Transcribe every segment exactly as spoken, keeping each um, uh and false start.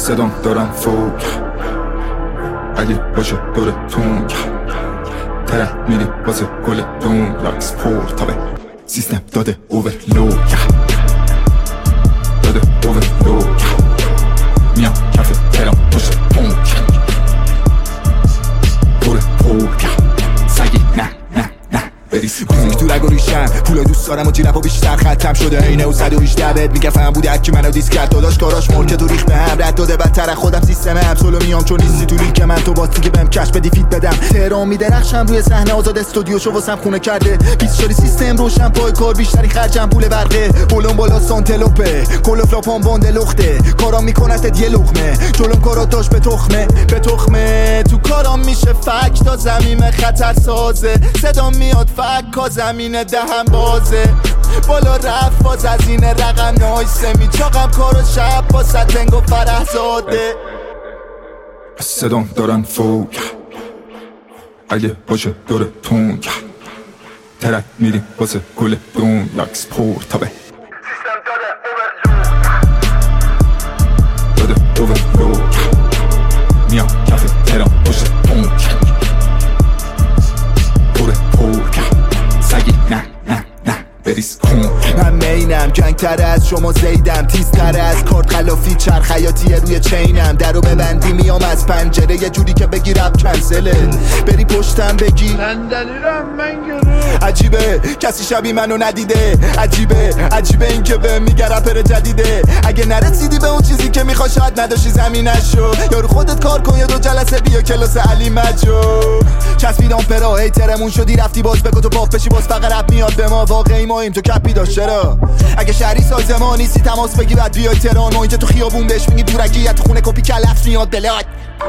صدام دارم فوق اگه باشه دورتون طرف میری واسه گل دون لاکس پور تابه سیستم داده اوورلود داده اوورلود میام کف ترام پشت پونک پور پور سگی نه نه نه بریز موزیک تو رگ و ریشم پولای دوست دارم و جیرپ و بیشتر ختم شده اینه و صد و هجده بت میگه فهم بوده اکی منو دیس کرد داداش کاراش ملکه تو ریخ به هم رد داده بدتر خودم سیستم هم سولو میام چون نیستی تو لیگ من تو باسی که بهم کش بدی فیت بدم تهران میدرخشم روی صحنه آزاد استودیو شو واسم خونه کرده بیست شاری سیستم روشن پای کار بیشتری خرجم پول برقه بولون بالا سانتلوپه کل فلاپام باند لخته کارام میکنت یه لقمه جلوم کاراتاش به تخمه به تخمه تو کارام میشه فک تا زمین خطر سازه صدا میاد فک کا زمین دهم بازه بالا رفت باز از این رقم نایسه میچاقم کارو شب با ستنگ و فرح زاده صدام دارن فوق اگه باشه دورتون طرف میری واسه گل دون لاکس پور تابه سیستم داده اوورلود داده اوورلود میام کف ترام پشت پونک پور پور سگی نه نه نه بریز کن من مینم جنگ تر از شما زیدم تیز تر از کارت خلافی چرخ حیاتیه روی چینم درو ببندی میام از پنجره یه جوری که بگی رب کنسله بری پشتم بگی صندلیرم من گرفت عجیبه کسی شبیه منو ندیده عجیبه عجیبه این که به میگه رپر جدیده اگه نرسیدی به اون چیزی که میخوای شاید نداشتی زمینشو یارو خودت کار کن یا دو جلسه بیا کلاس علی مجو چسبیدم پرا هیترمون شدی رفتی باز بگو تو پاپ بشی باز فقط رپ میاد به ما واقعی ماییم تو کپی داشت چرا اگه شهری سازمان نیستی تماس بگی بعد بیای تهران ما اینجا تو خیابون بهش میگی دورگیت خونه کپی کلفت میاد بلاد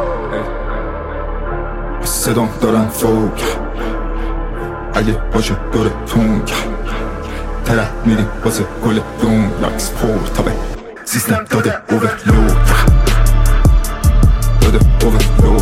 صدام دارن فوق اگه باشه دورتون طرف میری واسه گل دون لاکس پور تابه سیستم داده اوورلود داده اوورلود